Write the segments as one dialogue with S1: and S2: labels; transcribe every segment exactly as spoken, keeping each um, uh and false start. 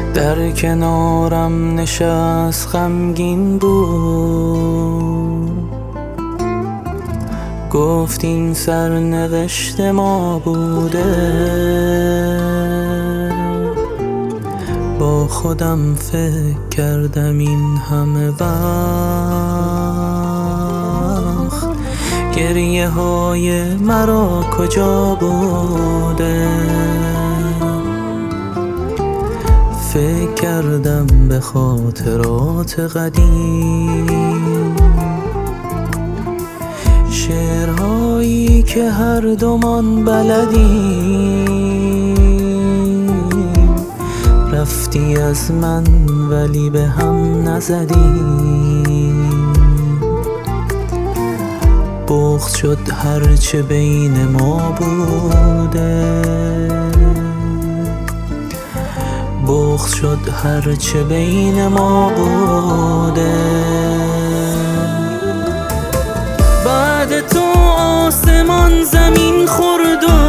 S1: در کنارم نشست غمگین بود، گفت این سرنوشت ما بوده. با خودم فکر کردم این همه وقت گریه های مرا کجا بوده. فکر کردم به خاطرات قدیم، شعرهایی که هر دومان بلدیم. رفتی از من ولی به هم نزدیم، بغض شد هرچه بین ما بوده. بغض شد هرچه بین ما بوده. بعد تو آسمان زمین خورد و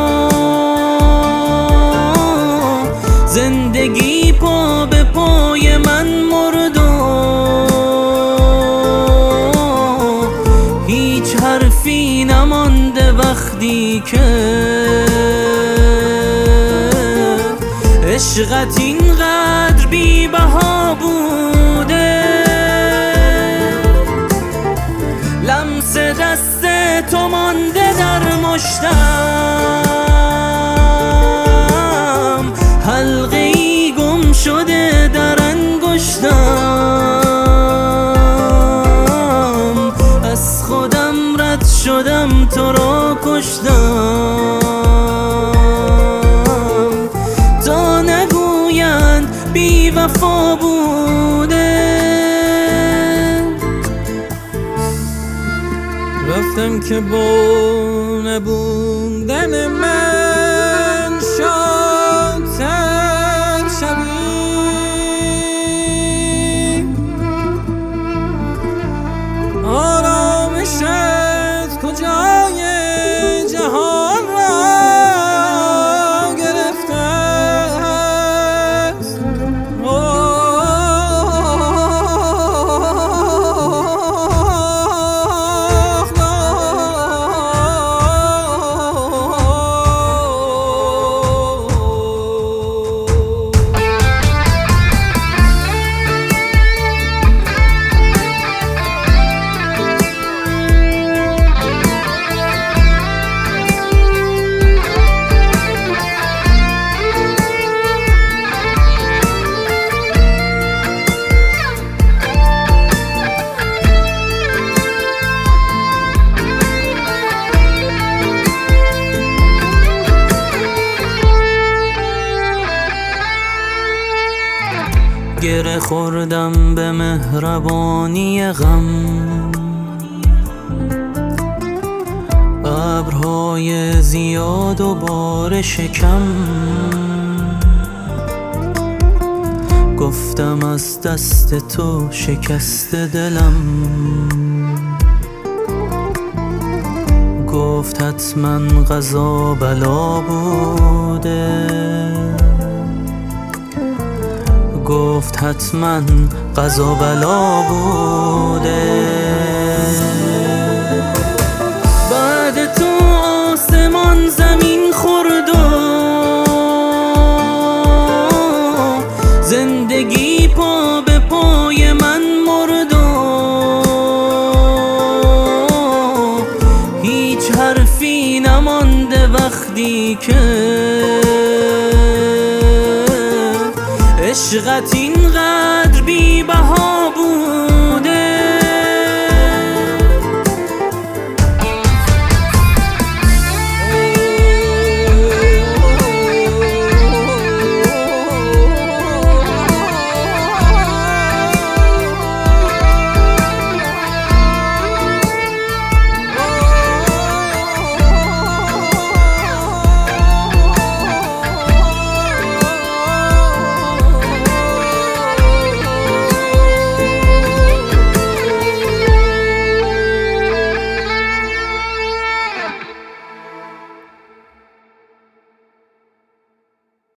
S1: زندگی پا به پای من مرد و هیچ حرفی نمانده وقتی که عشقت اینقدر بی بها بوده. لمس دست تو مانده در مشتم، حلقه ای گم شده در انگشتم. از خودم رد شدم تو را کشتم، تا نگویند بی وفا بوده.
S2: رفتم که با نبودن من شادتر شوی، آرامشت کجای جهان را گرفته است.
S1: گره خوردم به مهربانی غم، ابرهای زیاد و بارش کم. گفتم از دست تو شکست دلم، گفت حتما قضا بلا بوده. گفت حتما قضا بلا بوده. بعد تو آسمان زمین خورد و زندگی پا به پای من مرد و هیچ حرفی نمانده وقتی که عشقت اینقدر